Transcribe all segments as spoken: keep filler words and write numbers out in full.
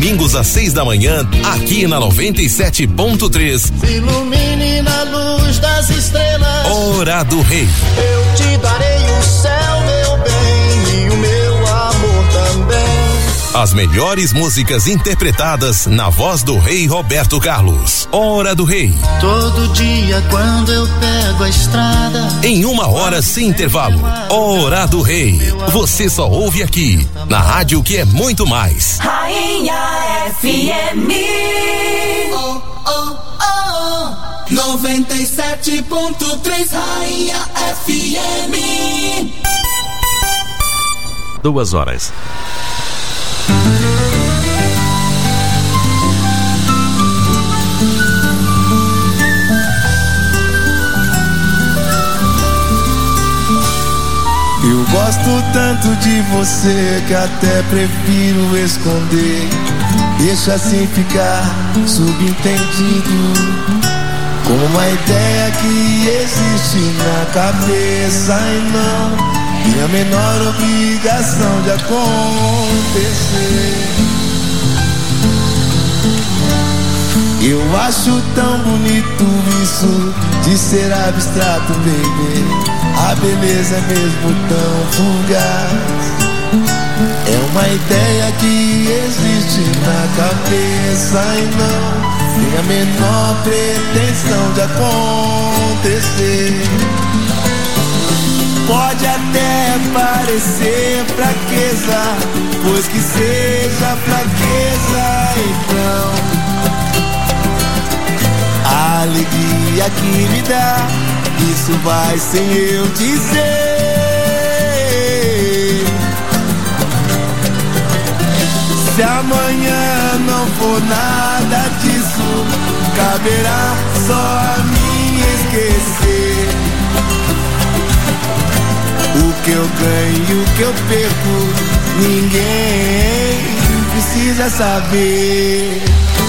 domingos às seis da manhã, aqui na noventa e sete ponto três. Se ilumine na luz das estrelas. Hora do Rei. Eu te darei o céu, meu bem, e o meu amor também. As melhores músicas interpretadas na voz do Rei Roberto Carlos. Hora do Rei. Todo dia quando eu pego a estrada. Em uma hora sem intervalo. Hora do Rei. Você só ouve aqui, na rádio que é muito mais. Rainha F M. Oh, oh, oh. noventa e sete ponto três Rainha F M. Duas horas. Eu gosto tanto de você que até prefiro esconder. Deixa assim ficar subentendido, como uma ideia que existe na cabeça e não tem a menor obrigação de acontecer. Eu acho tão bonito isso de ser abstrato, baby. A beleza é mesmo tão fugaz. É uma ideia que existe na cabeça e não tem a menor pretensão de acontecer. Pode até parecer fraqueza, pois que seja fraqueza, então a alegria que me dá, isso vai sem eu dizer. Se amanhã não for nada disso, caberá só a mim esquecer. O que eu ganho e o que eu perco, ninguém precisa saber.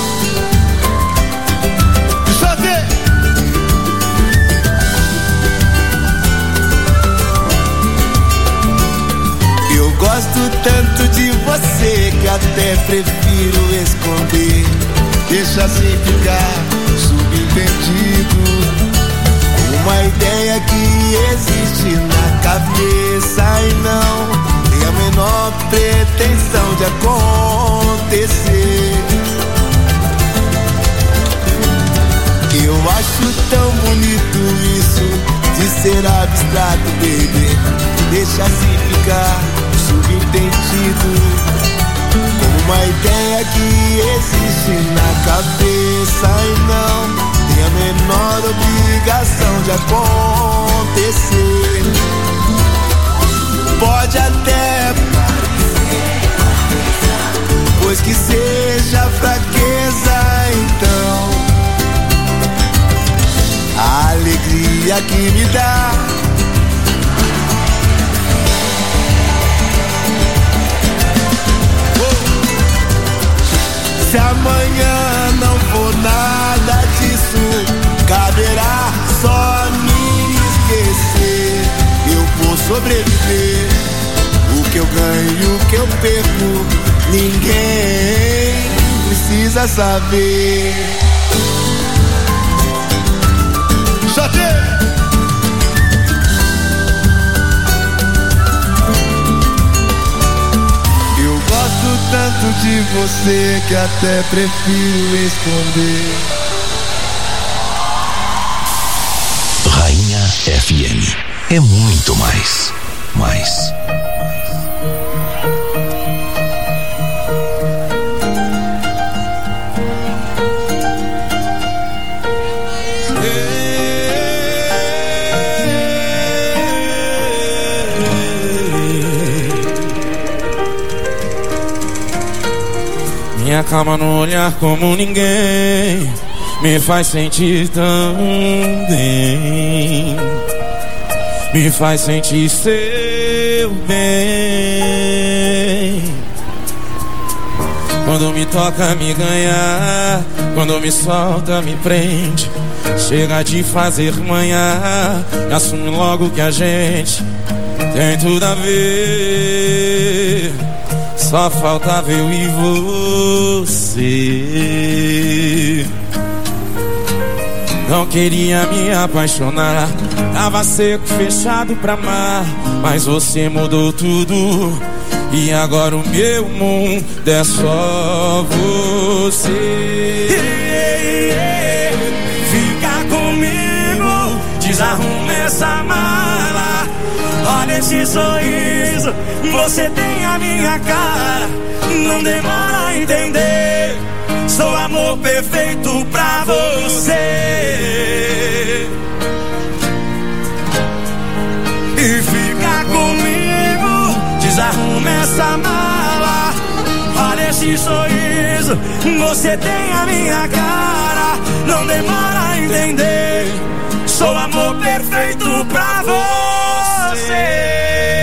Eu gosto tanto de você que até prefiro esconder. Deixa assim ficar subentendido, uma ideia que existe na cabeça e não tem a menor pretensão de acontecer. Eu acho tão bonito isso de ser abstrato, baby. Deixa assim ficar subentendido, como uma ideia que existe na cabeça e não tem a menor obrigação de acontecer. Pode até parecer, pois que seja fraqueza, então a alegria que me dá, se amanhã não for nada disso, caberá só a mim esquecer. Eu vou sobreviver, o que eu ganho e o que eu perco, ninguém precisa saber. Eu gosto tanto de você que até prefiro esconder. Rainha F M é muito mais. Mais. Minha calma no olhar como ninguém me faz sentir tão bem, me faz sentir seu bem. Quando me toca me ganhar, quando me solta me prende, chega de fazer manhã, assume logo que a gente tem tudo a ver. só faltava eu e você. Não queria me apaixonar, tava seco, fechado pra amar, mas você mudou tudo, e agora o meu mundo é só você. Fica comigo, desarruma essa mala, olha esse sorriso, você tem a minha cara, não demora a entender, sou amor perfeito pra você. E fica comigo, desarruma essa mala, olha esse sorriso, você tem a minha cara, não demora a entender, sou amor perfeito pra você.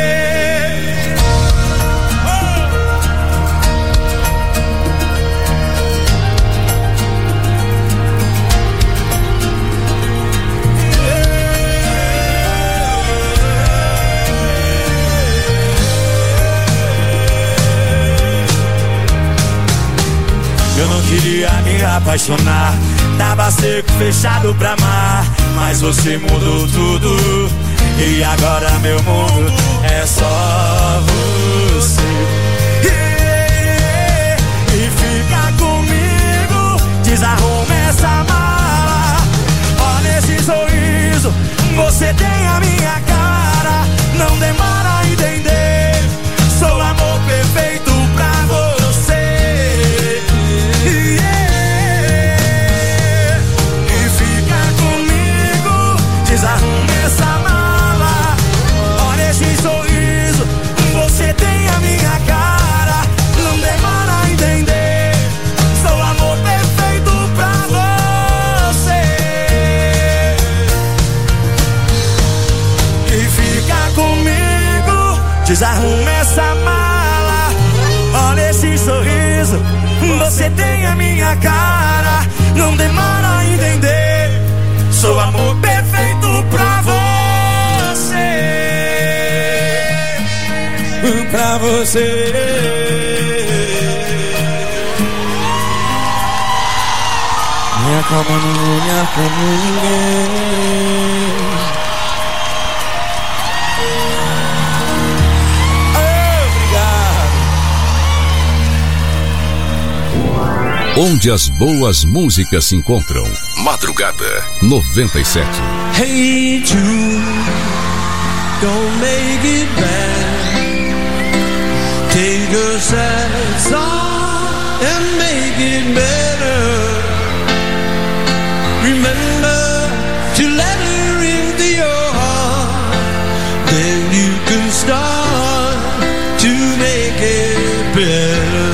Eu não queria me apaixonar, tava seco, fechado pra amar, mas você mudou tudo, e agora meu mundo é só você. E fica comigo, desarruma essa mala, olha esse sorriso, você tem a minha cara, não demora a entender, sou amor perfeito pra você. Desarrume essa mala, olha esse sorriso, você tem a minha cara, não demora a entender, sou amor perfeito pra você. E fica comigo, desarrume essa mala, olha esse sorriso, você tem a minha cara, não demora a entender, sou amor perfeito pra você. Pra você. Minha calma não me acalma ninguém. Obrigado. Onde as boas músicas se encontram. Madrugada noventa e sete. Hey Jude, don't make it bad. Take a sad song and make it better. Remember to let her into your heart, then you can start to make it better.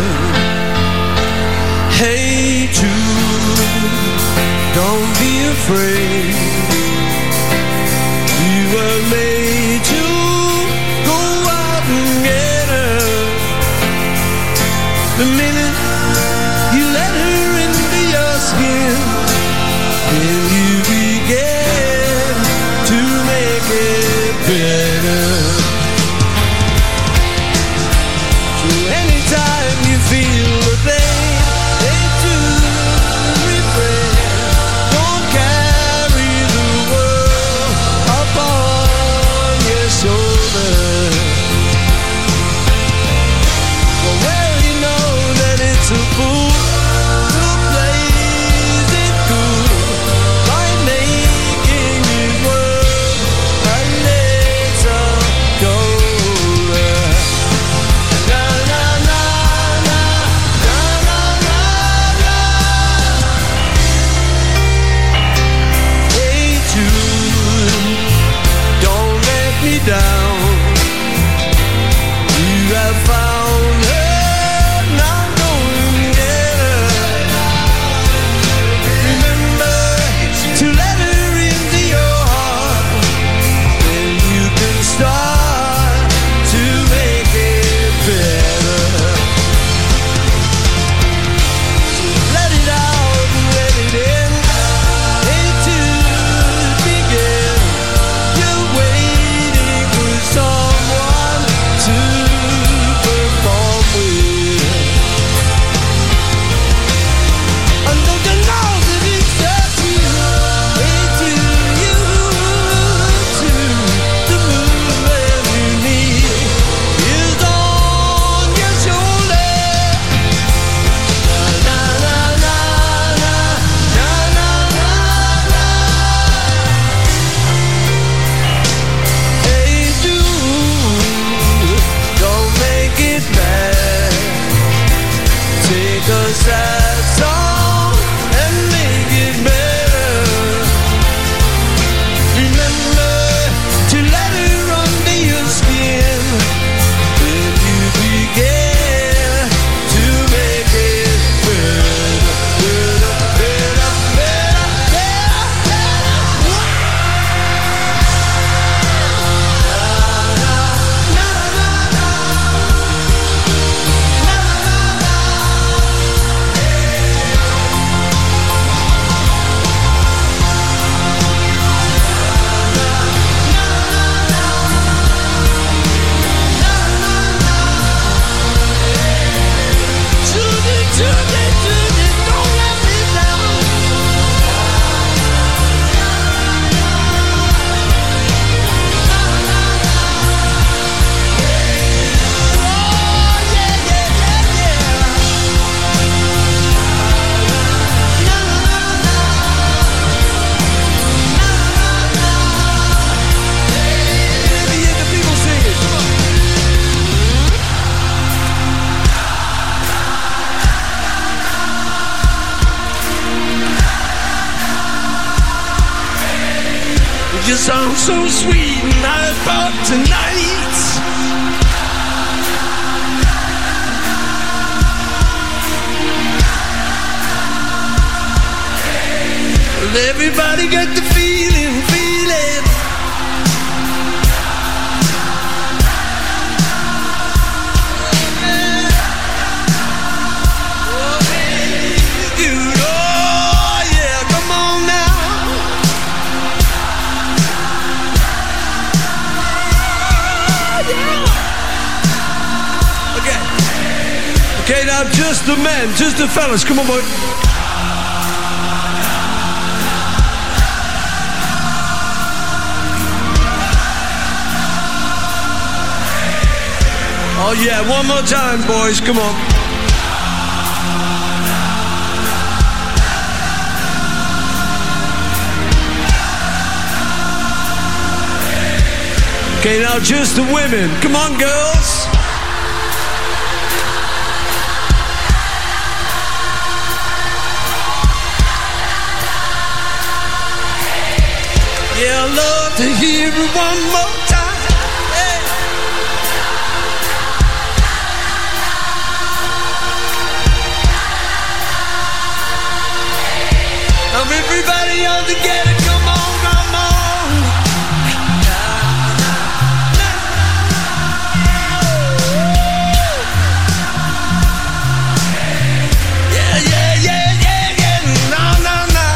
Hey Jude, don't be afraid. You were made to go out and get her. The minute you let her You sound so sweet and I thought tonight well, everybody got the feeling, feeling oh, yeah, good, oh yeah, come on now. Okay, now just the men, just the fellas. Come on, boy. Oh yeah, one more time, boys. Come on. Okay, now just the women. Come on, girls. Yeah, I love to hear it one more time. Hey. Now everybody all together, come on, come on. Yeah, yeah, yeah, yeah, yeah. No, no, no.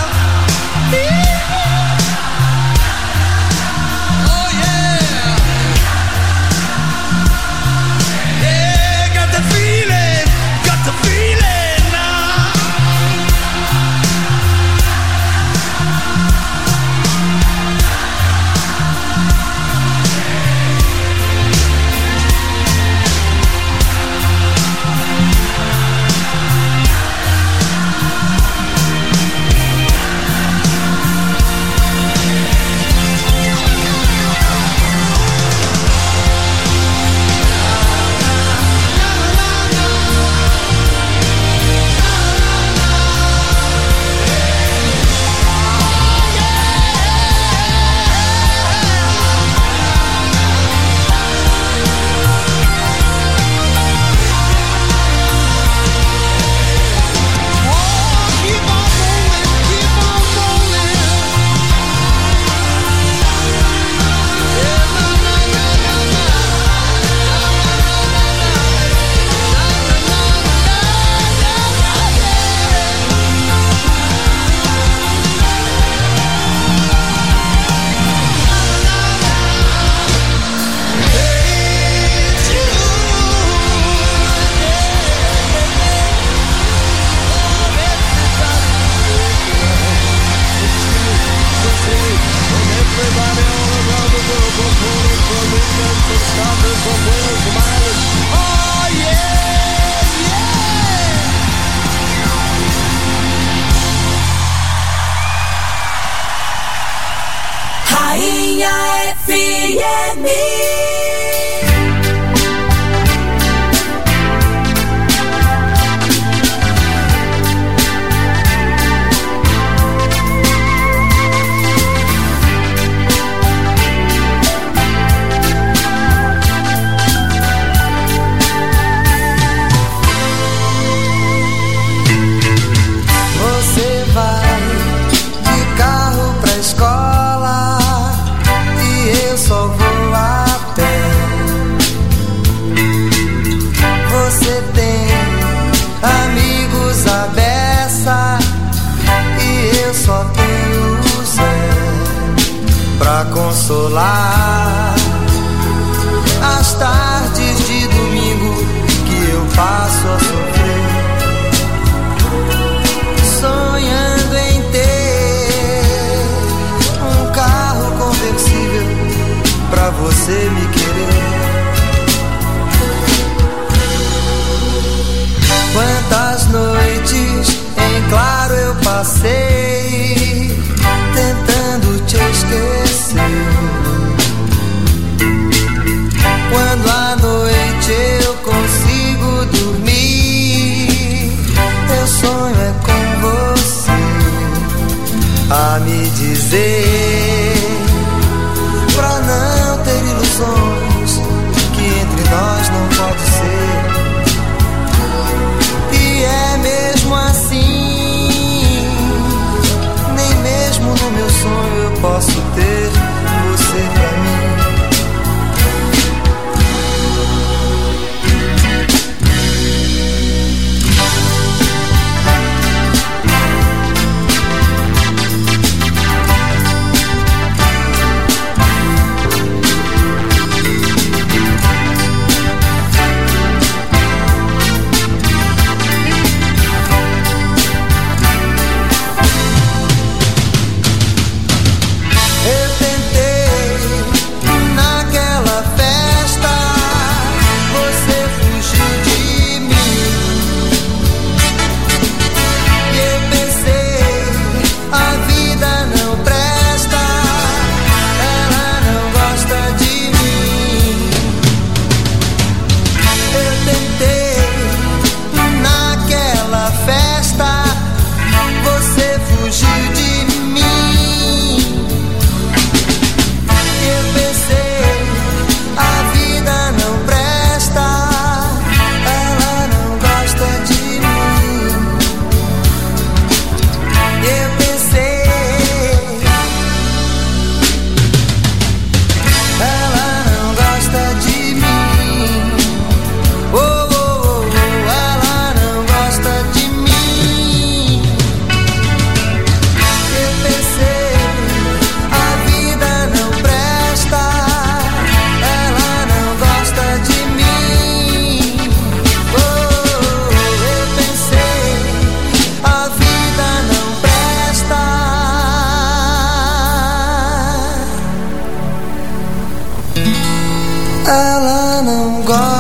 Consolar as tardes de domingo que eu passo a sofrer, sonhando em ter um carro conversível pra você me querer. Quantas noites em claro eu passei tentando te esquecer. Quando à noite eu consigo dormir, meu sonho é com você, a me dizer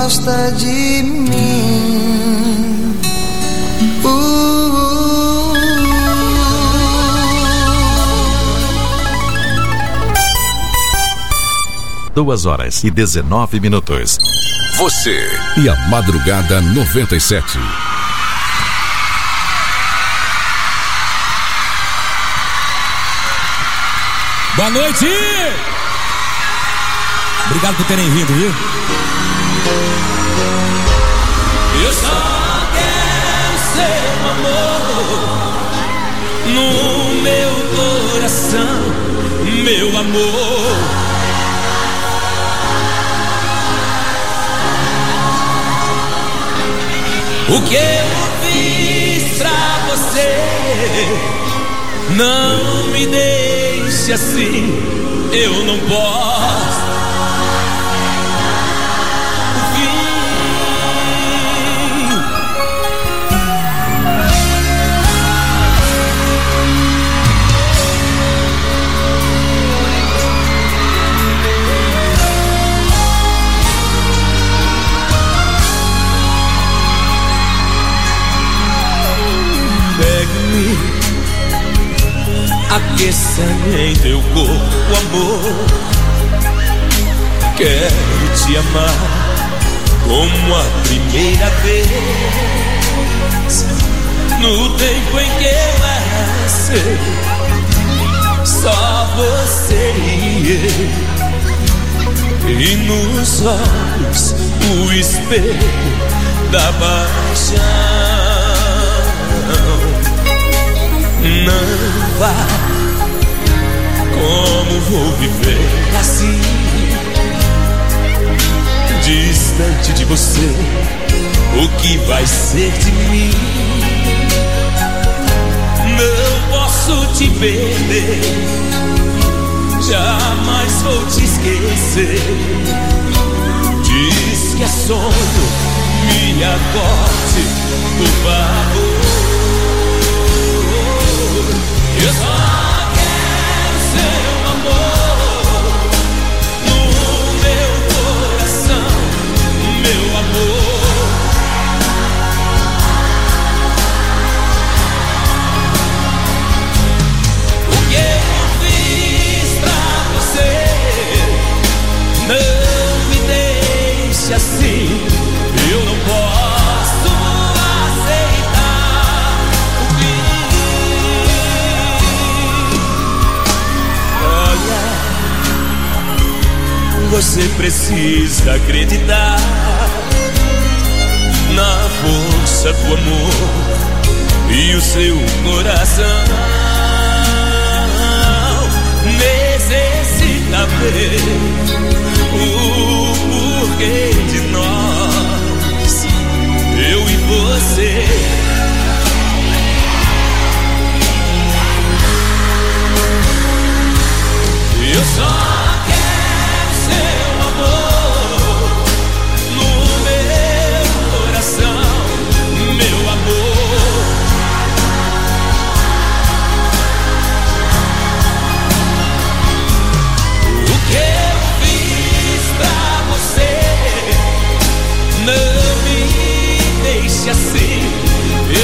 gosta de mim. Uh, uh, uh. Duas horas e dezenove minutos. Você e a Madrugada noventa e sete. Boa noite! Obrigado por terem vindo, viu? Eu só quero seu amor no meu coração, meu amor. O que eu fiz pra você, não me deixe assim, eu não posso. Pegue-me, aqueça em teu corpo, amor. Quero te amar como a primeira vez. No tempo em que eu era seu, só você e eu. E nos olhos o espelho da paixão. Não vá, como vou viver assim, distante de você, o que vai ser de mim? Não posso te perder, jamais vou te esquecer. Diz que é sonho, me acorde, por favor. Eu só quero seu amor no meu coração, meu amor. O que eu fiz pra você, não me deixe assim, eu não posso. Você precisa acreditar na força do amor e o seu coração necessita ver o porquê de nós, eu e você. Eu só seu amor no meu coração, meu amor. O que eu fiz pra você, não me deixe assim,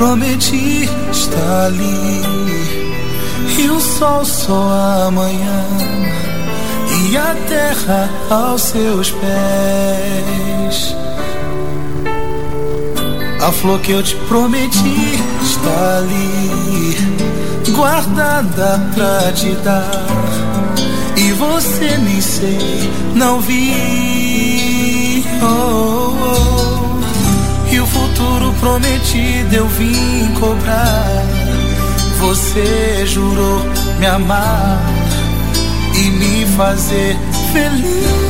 prometi está ali, e o sol só amanhã, e a terra aos seus pés. A flor que eu te prometi está ali, guardada pra te dar, e você nem sei, não vi. Oh, oh, oh. E o futuro prometido eu vim cobrar. Você jurou me amar e me fazer feliz.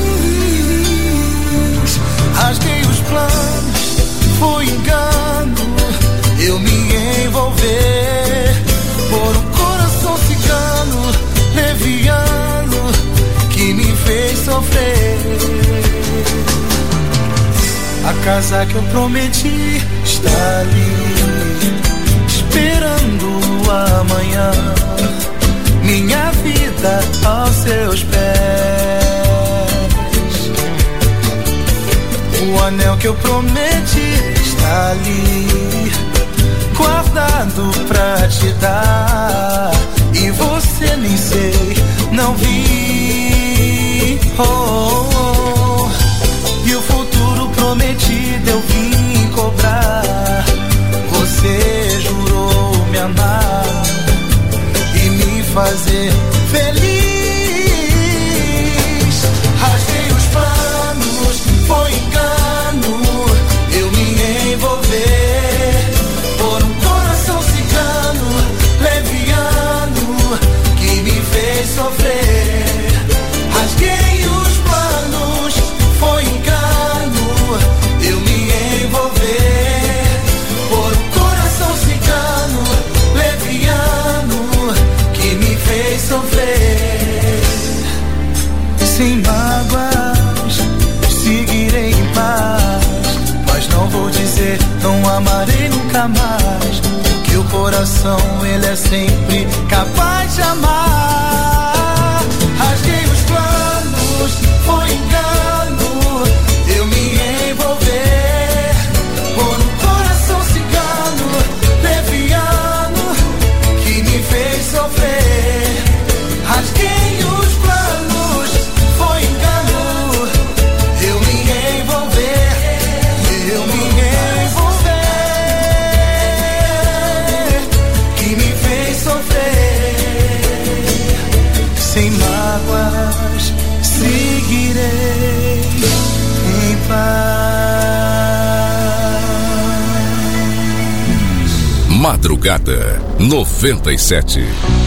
Rasguei os planos, foi engano eu me envolver por um coração cigano, leviano, que me fez sofrer. A casa que eu prometi está ali, esperando o amanhã, minha vida aos seus pés. O anel que eu prometi está ali, guardado pra te dar, e você nem sei, não vi. Oh, oh, oh. E o futuro prometido eu vim cobrar. Você jurou me amar e me fazer feliz. Rasguei os panos, foi engano eu me envolver por um coração cigano, leviano, que me fez sofrer. Rasguei os planos, foi engano eu me envolver por um coração cigano, leviano, que me fez sofrer. Sem mágoas, seguirei em paz, mas não vou dizer não amarei nunca mais, porque o coração ele é sempre capaz de amar. Rasguei os planos, foi engano eu me envolver por um coração cigano, leviano, que me fez sofrer. Rasguei os planos, foi engano eu me envolver, eu me envolver, que me fez sofrer. Sem mágoas, seguirei em paz. Madrugada noventa e sete.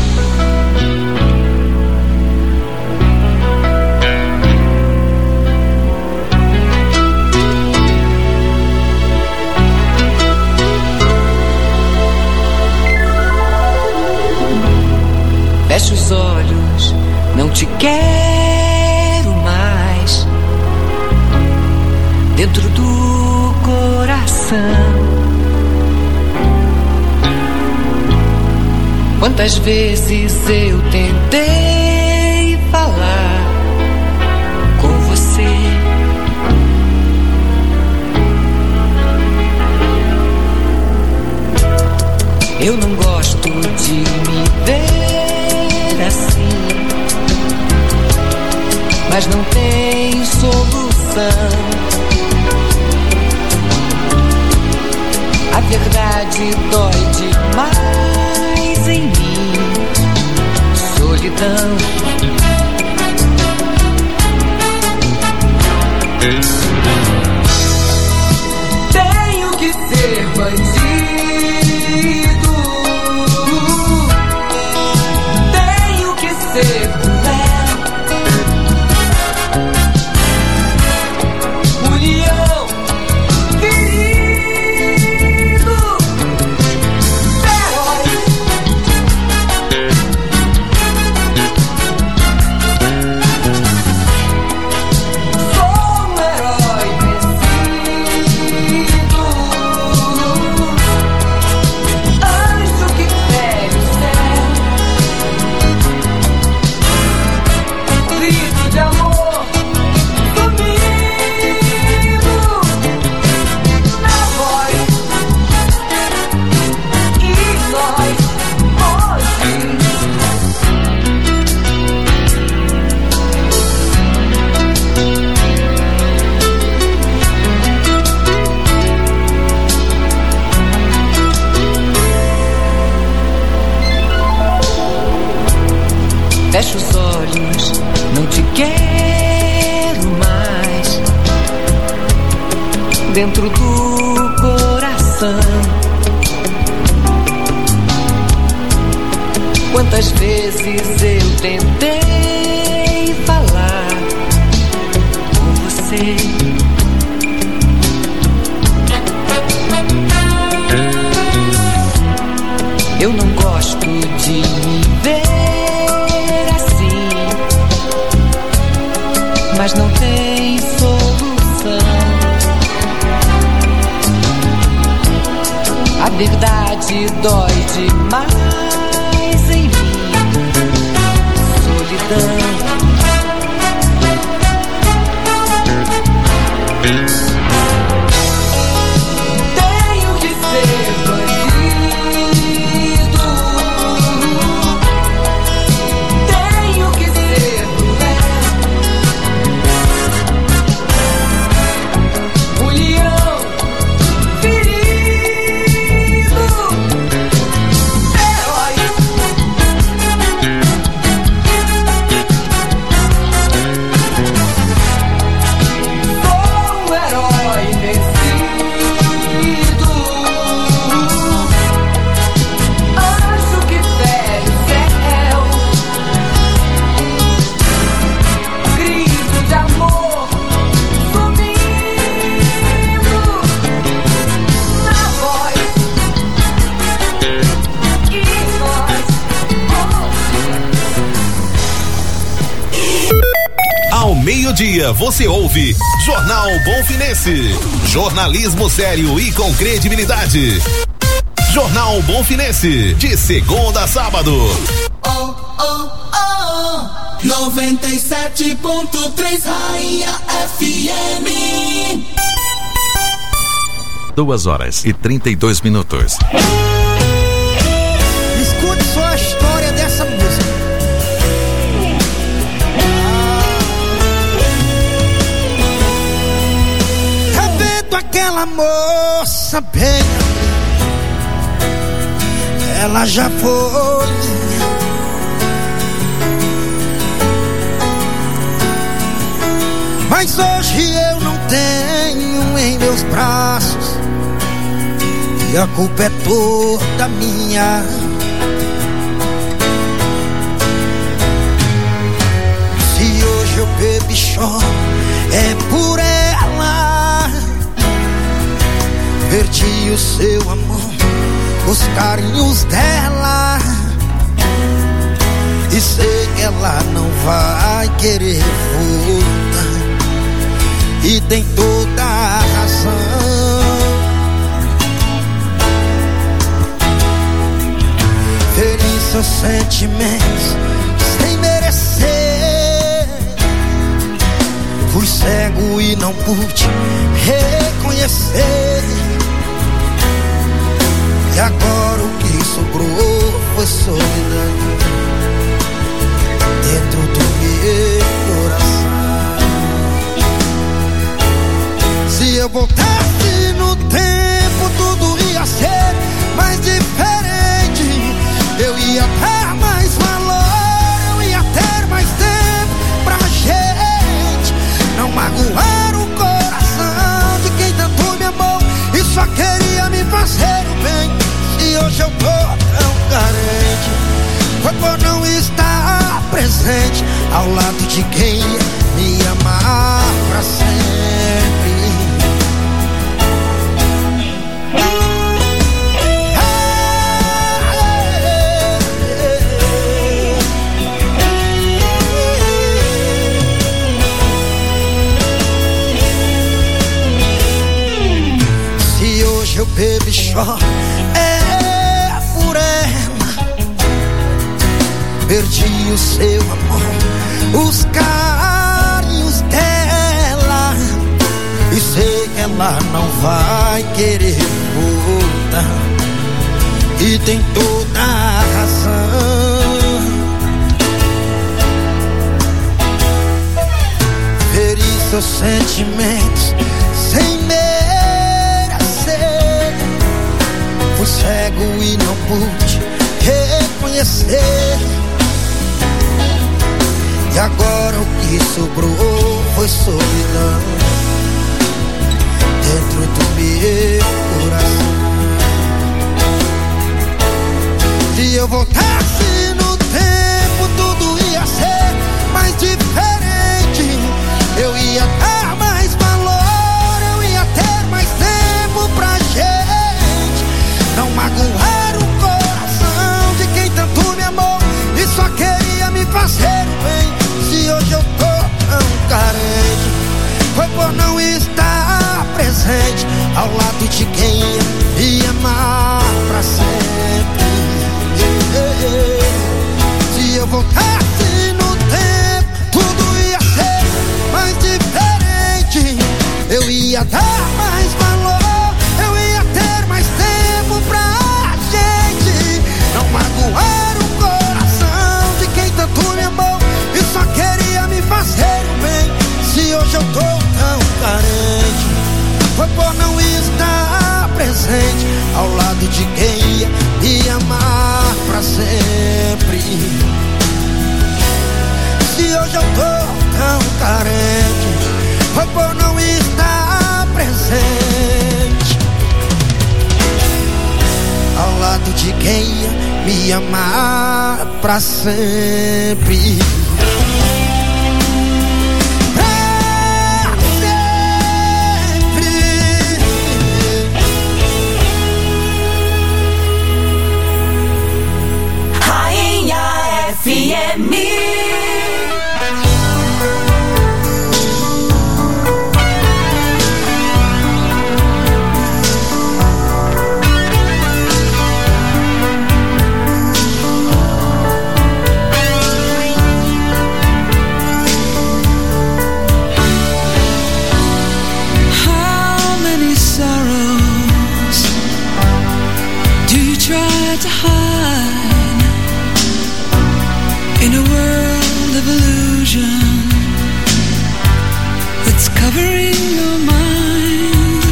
Fecha os olhos, não te quero mais dentro do coração. Quantas vezes eu tentei falar com você, eu não gosto de me ver assim, mas não tem solução. A verdade dói demais em mim, solidão. Tenho que ser bandido, tenho que ser cruel. União, querido, feroz. Fecho os olhos, não te quero mais dentro do coração. Quantas vezes eu tentei falar com você, eu não gosto de me ver assim, mas não tem solução. A verdade dói demais em mim, solidão. Tenho que ser bandido, tenho que ser mulher, leão ferido, herói. Sou um herói vencido, anjo que fere o céu, grito de amor sumindo na voz, e nós Ao meio-dia você ouve Jornal Bonfinense. Jornalismo sério e com credibilidade. Jornal Bonfinense, de segunda a sábado. Oh, oh, oh, noventa e sete ponto três Rainha F M. Duas horas e trinta e dois minutos. Escute só a história dessa música. Eu vendo aquela moça bem, ela já foi minha. Mas hoje eu não tenho em meus braços, e a culpa é toda minha. Se hoje eu bebo e choro, é por ela. Perdi o seu amor, os carinhos dela, e sei que ela não vai querer voltar, e tem toda a razão. Feri seus sentimentos sem merecer, fui cego e não pude reconhecer, e agora o que sobrou foi solidão dentro do meu coração. Se eu voltasse no tempo, tudo ia ser mais diferente. Eu ia dar mais valor, eu ia ter mais tempo pra gente não magoar o coração de quem tanto me amou e só queria me fazer o bem. E hoje eu tô tão carente, foi por não estar presente ao lado de quem ia me amar pra sempre. Se hoje eu bebo e choro, é por ela. Perdi o seu amor, os carinhos dela, e sei que ela não vai querer voltar, e tem toda a razão. Feri seus sentimentos sem merecer, fui cego e não pude reconhecer, E agora o que sobrou foi solidão dentro do meu coração. Se eu voltasse no tempo, tudo ia ser mais diferente. Eu ia dar mais valor, eu ia ter mais tempo pra gente. Não magoar o coração de quem tanto me amou e só queria me fazer o bem. Se hoje eu tô tão carente, foi por não estar presente ao lado de quem ia me amar pra sempre. Se eu voltasse no tempo, tudo ia ser mais diferente. Eu ia dar mais valor, eu ia ter mais tempo pra gente. Não magoar o coração de quem tanto me amou e só queria me fazer o bem. Se hoje eu tô tão carente, foi por não estar presente ao lado de quem ia me amar pra sempre. Se hoje eu tô tão carente, foi por não estar presente ao lado de quem ia me amar pra sempre. F M. How many sorrows do you try to hide in a world of illusion that's covering your mind?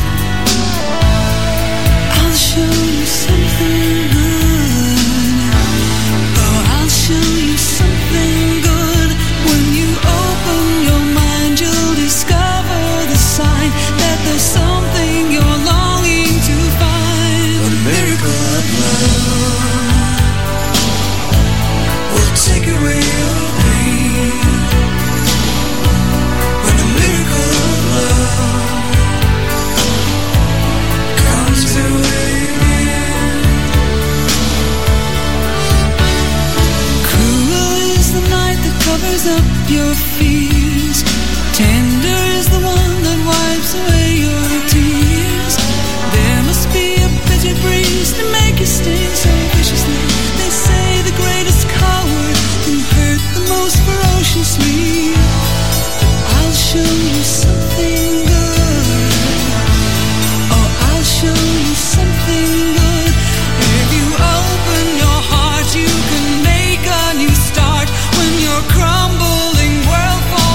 I'll show you something good. Oh, I'll show you something good. When you open your mind, you'll discover the sign that there's something you're longing to find. A miracle of love will take away your pain. When the miracle of love comes your way again. Cruel is the night that covers up your fears. Tender is the one that wipes away your tears. There must be a bitter breeze to make you sting so viciously. They say the greatest coward can hurt the most ferociously. I'll show you something good. Oh, I'll show you something good. If you open your heart, you can make a new start. When your crumbling world falls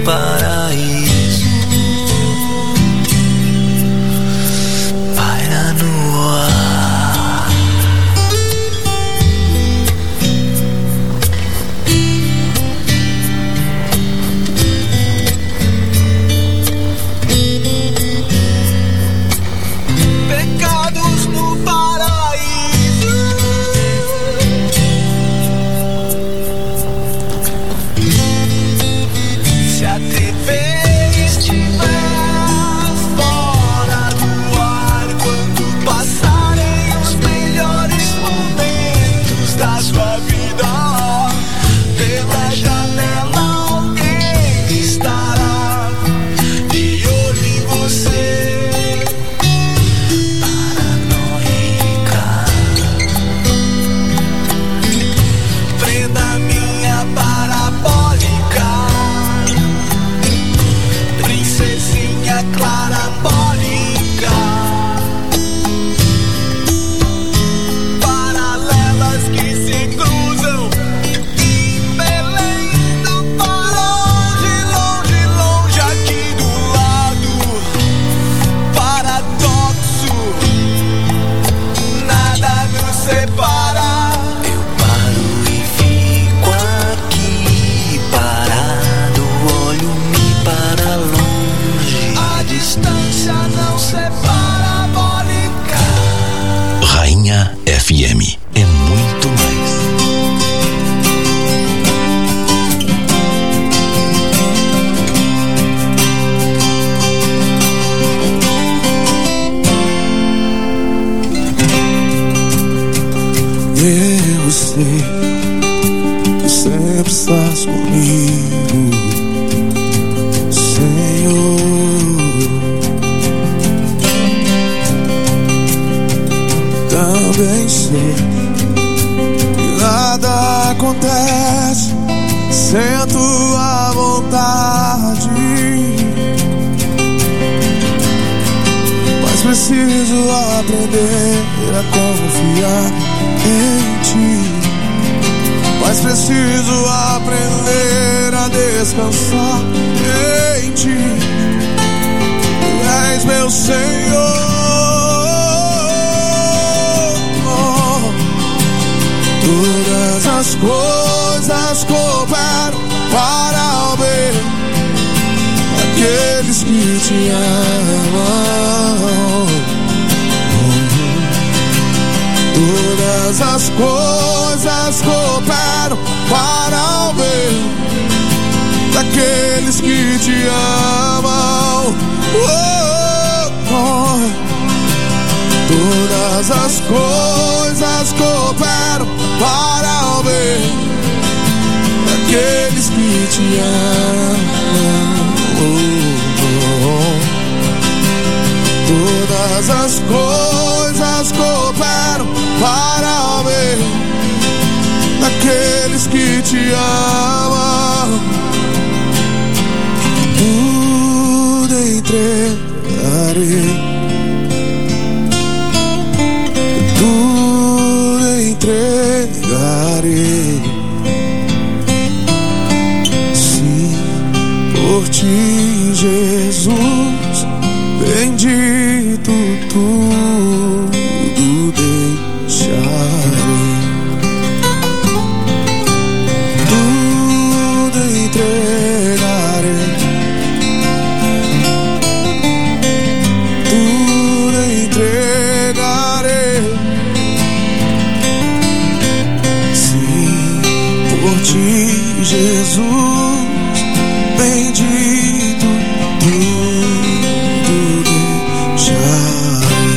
paraíso paira no ar. Pecados no paraíso, se a T V estiver fora do ar, quando passarem os melhores momentos da sua vida, pela janela alguém estará de olho em você. Prenda minha parabólica, princesinha clarabólica, paralelas que se cruzam em Belém do Pará, longe, longe, longe aqui do lado. Paradoxo, nada nos separa. Distância não separa, parabólica. Rainha F M é muito mais. Eu sei que sempre estás comigo, Senhor. Também sei que nada acontece sem tua vontade, mas preciso aprender a confiar em ti, mas preciso aprender a descansar em ti. Tu és meu Senhor. Todas as coisas cooperam para o bem daqueles que te amam. Todas as coisas cooperam para o bem daqueles que te amam. Oh, oh. Todas as coisas cooperam para o bem daqueles que te amam. Oh, oh. Todas as coisas cooperam para o bem daqueles que te amam. Tudo entregarei, tudo entregarei, sim, por ti, Jesus, bendito tudo deixarei, tudo entregarei, tudo entregarei, sim, por ti, Jesus, bendito tudo deixarei.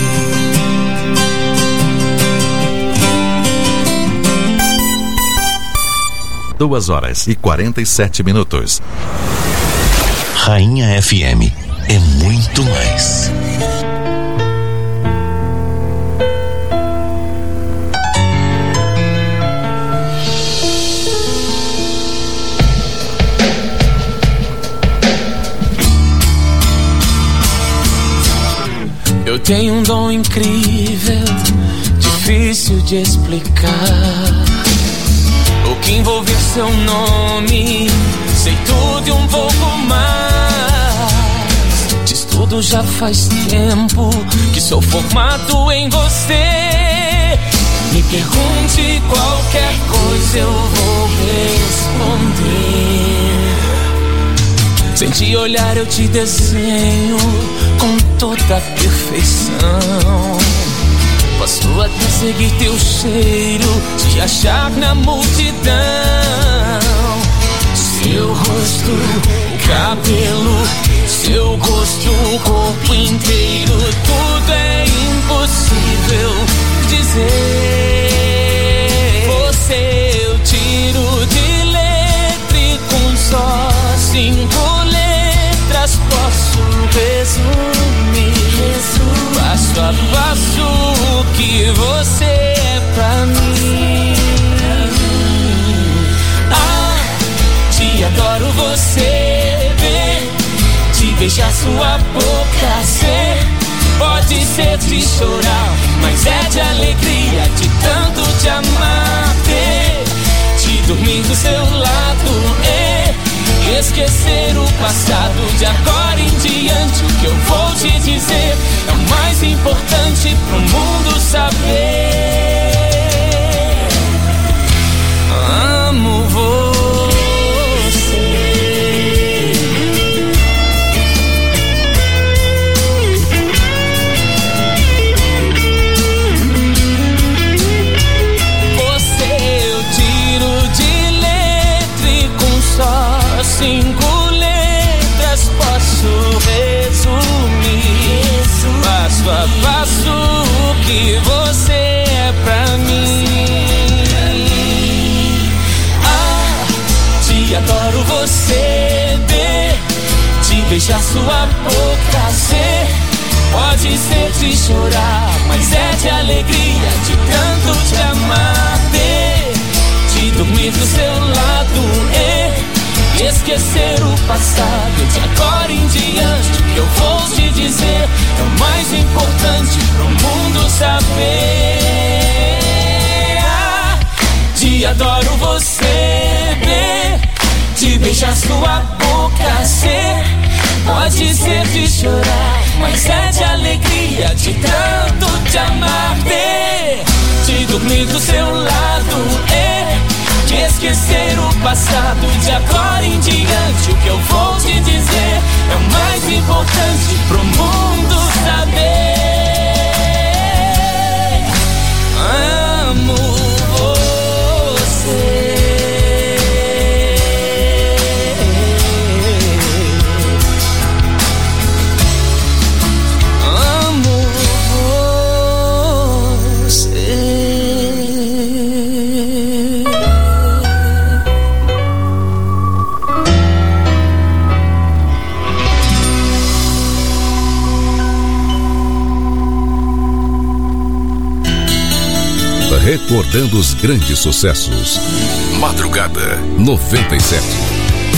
Duas horas e quarenta e sete minutos. Rainha F M é muito mais. Eu tenho um dom incrível, difícil de explicar. O que envolve seu nome, sei tudo e um pouco mais. namoro já faz tempo que sou formado em você. Me pergunte qualquer coisa, eu vou responder. Sem te olhar eu te desenho com toda a perfeição. Posso até seguir teu cheiro, te achar na multidão. Seu rosto, o cabelo, seu gosto, o corpo inteiro, tudo é impossível dizer. Você eu tiro de letra e com só cinco letras posso resumir, passo a passo o que você é pra mim. Ah, te adoro você, ver, te beijar sua boca, ser. Pode ser de chorar, mas é de alegria, de tanto te amar, ter, te dormir do seu lado, e esquecer o passado. De agora em diante o que eu vou te dizer é o mais importante pro mundo saber. Amo você. Cinco letras posso resumir, passo a passo o que você é pra mim. Ah, te adoro você, ver, te beijar sua boca, ser. Pode ser de chorar, mas é de alegria, de tanto te amar, ter, te dormir do seu lado, e esquecer o passado. De agora em diante o que eu vou te dizer é o mais importante pro mundo saber. Ah, te adoro você, ver, te beijar sua boca, ser. Pode ser de chorar, mas é de alegria, de tanto te amar, ter, te dormir do seu lado, e esquecer o passado. De agora em diante o que eu vou te dizer é o mais importante pro mundo saber. Amo você. Amo você. Recordando os grandes sucessos. Madrugada noventa e sete.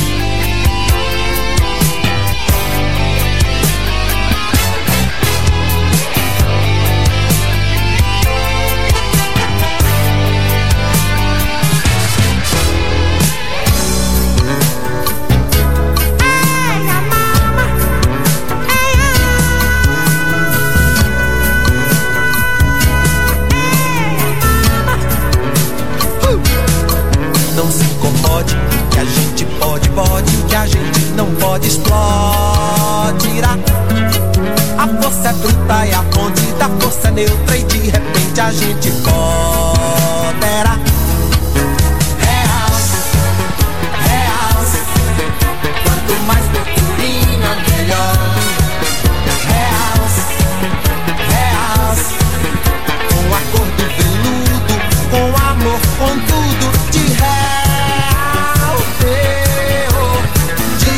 Não se incomode, que a gente pode, pode, que a gente não pode, explodirá. A força é bruta e a fonte da força é neutra, e de repente a gente poderá. Real, real, quanto mais purpurina, melhor. Real, real, com a cor do veludo, com amor, com tudo. De real, teor, de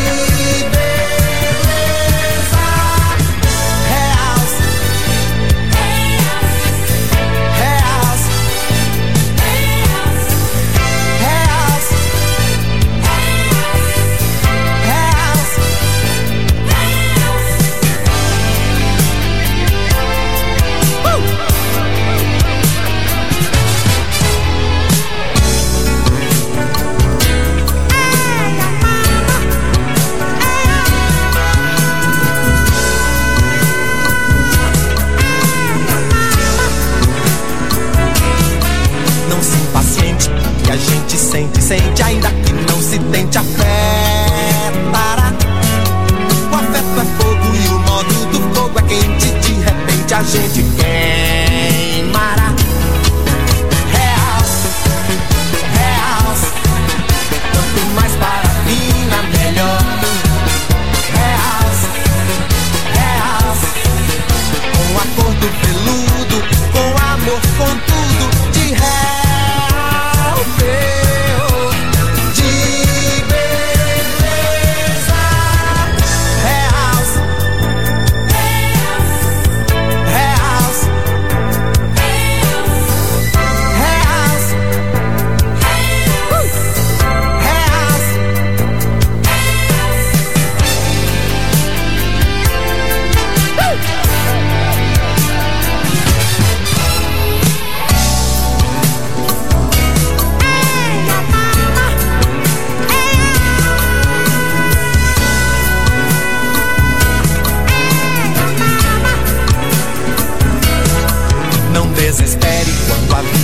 beleza. Real, real, real,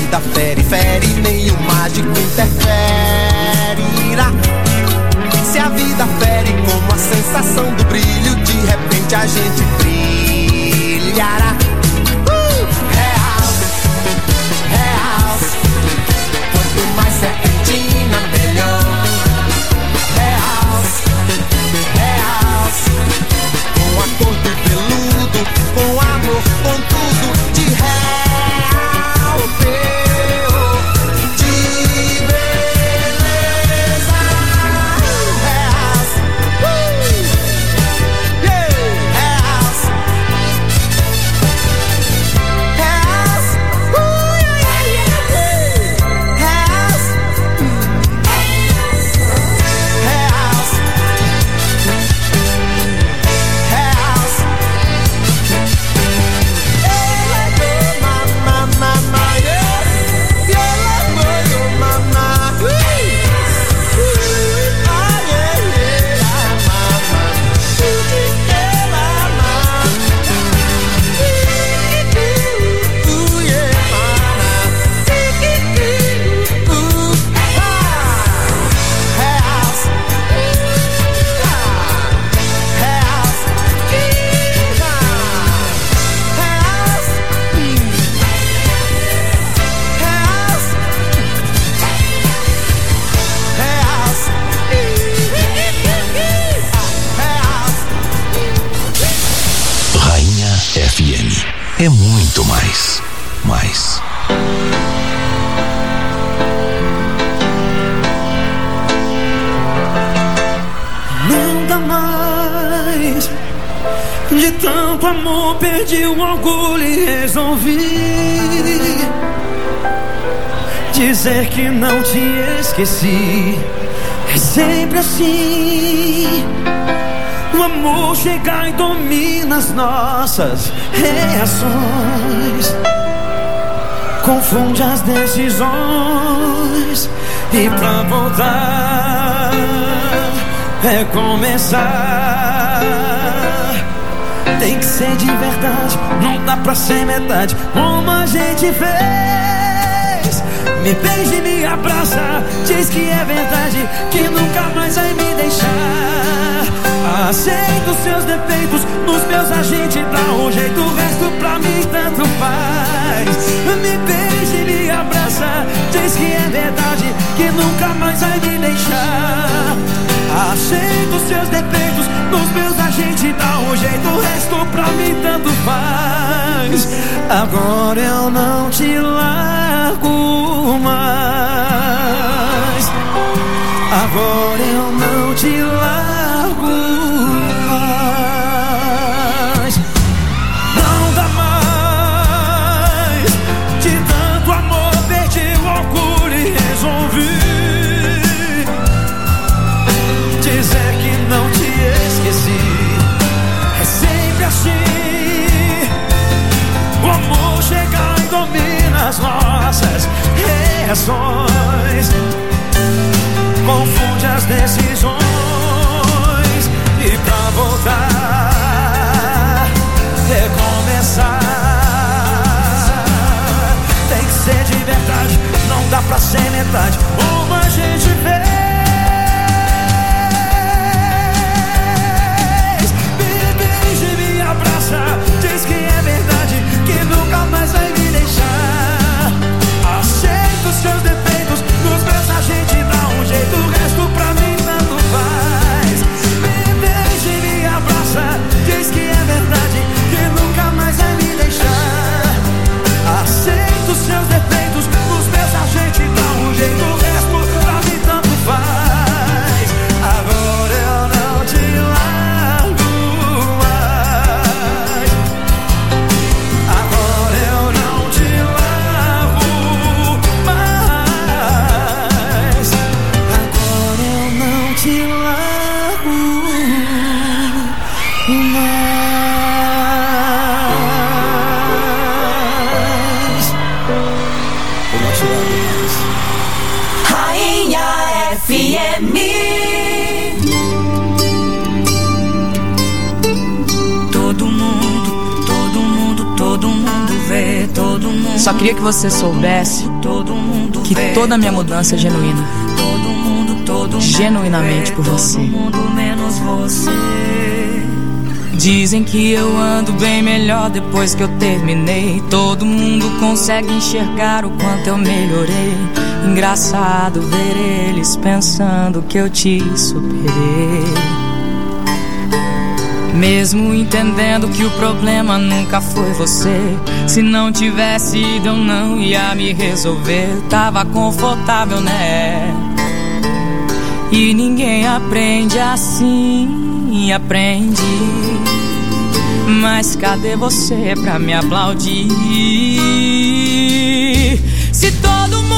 vida fere, fere, nem o mágico interferirá. Se a vida fere como a sensação do brilho, de repente a gente brilhará. Uh! Real, real. Quanto mais serpentina, melhor. Real, real. Com a cor do veludo, com amor, com tudo de real, teor, de beleza. Reals, uh, yeah, reals, reals, uh, yeah, yeah, yeah, reals, reals, reals. F M é muito mais, mais. Não dá mais. De tanto amor perdi o orgulho e resolvi dizer que não te esqueci. É sempre assim. O amor chega e domina as nossas reações, confunde as decisões. E pra voltar, recomeçar, tem que ser de verdade. Não dá pra ser metade, como a gente fez. Me beija e me abraça, diz que é verdade, que nunca mais vai me deixar. Aceito seus defeitos, nos meus a gente dá um jeito, o resto pra mim tanto faz. Me beija e me abraça, diz que é verdade, que nunca mais vai me deixar. Aceito seus defeitos, nos meus a gente dá um jeito, o resto pra mim tanto faz. Agora eu não te largo mais. Agora eu não te largo mais. Não dá mais. De tanto amor perdi o orgulho e resolvi dizer que não te esqueci. É sempre assim. O amor chega e domina as nossas reações, confunde as decisões. só queria que você soubesse que toda a minha mudança é genuína. Genuinamente por você. Dizem que eu ando bem melhor depois que eu terminei. Todo mundo consegue enxergar o quanto eu melhorei. Engraçado ver eles pensando que eu te superei. Mesmo entendendo que o problema nunca foi você. Se não tivesse ido eu não ia me resolver. Tava confortável, né? E ninguém aprende assim, aprende. Mas cadê você pra me aplaudir? Se todo mundo